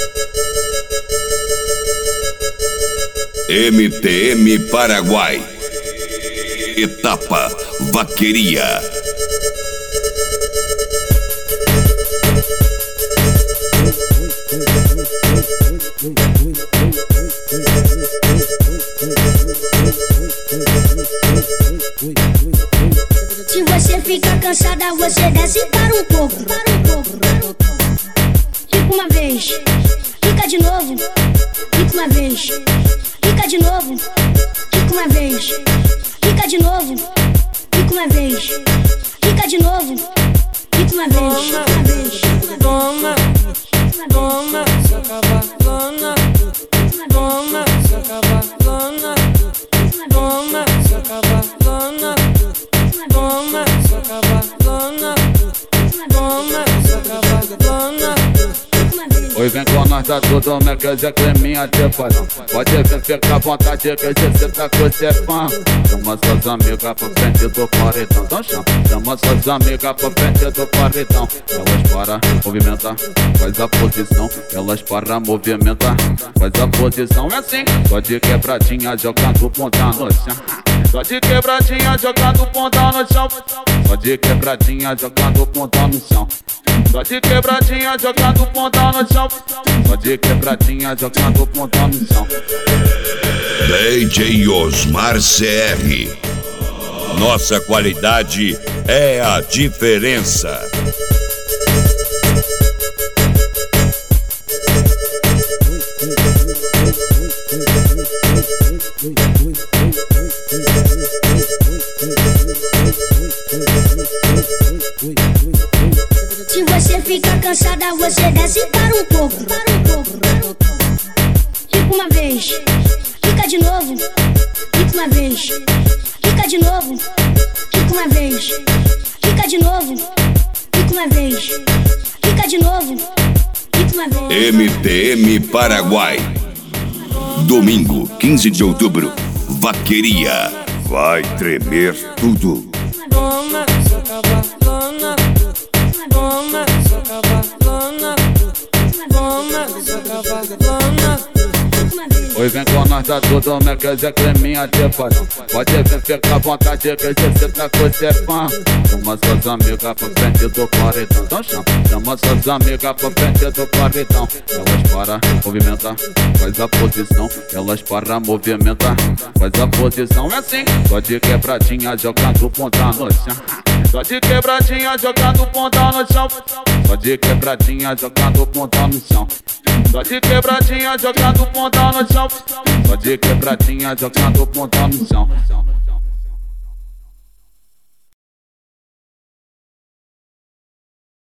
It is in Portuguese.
MTM Paraguai. Etapa Vaqueria. Se você ficar cansada, você desce para um pouco. Fica uma vez, fica de novo. Fica uma vez, fica de novo. Fica uma vez, fica de novo. Fica uma vez, fica de novo. Fica uma vez, uma vez. Toma, toma, sua cavalona. Toma, sua cavalona. Toma, sua cavalona. Toma, sua cavalona. Toma, sua cavalona. Oi, vem com nós, tá tudo, meu quer dizer que é minha tipa. Pode vir, fica à vontade, que você tá com você fã. Chama suas amigas pra frente do corridão, então chama suas amigas pra frente do corridão. Elas para, movimenta, faz a posição. Elas para, movimenta, faz a posição. É assim, só de quebradinha jogando ponta no chão. Só de quebradinha jogando ponta no chão. Só de quebradinha jogando ponta no chão. Só de quebradinha jogando ponta no chão. Só de quebradinha jogando ponta no chão. DJ Osmar CR. Nossa qualidade é a diferença. Se você ficar cansada, você desce para um pouco. Fica uma vez, fica de novo. Fica uma vez, fica de novo. Fica uma vez, fica de novo. Fica uma vez, fica de novo. Fica uma vez. MTM Paraguai. Domingo, 15 de outubro. Vaqueria. Vai tremer tudo. Toma, sua cavalona. Toma, sua cavalona. Toma, sua cavalona. Oi, vem com nós, tá tudo, meu quer dizer que é minha tipa. Pode vir, fica à vontade, que você tá com você fã. Chama suas amigas pra frente do corridão, então chama suas amigas pra frente do corridão. Elas para, movimenta, faz a posição. Elas para, movimenta, faz a posição. É assim, só de quebradinha jogando ponta no chão. Só de quebradinha jogando ponta no chão. Só de quebradinha jogando ponta no chão. Só de quebradinha jogando ponta no chão. Só de quebradinha jogando ponta no chão.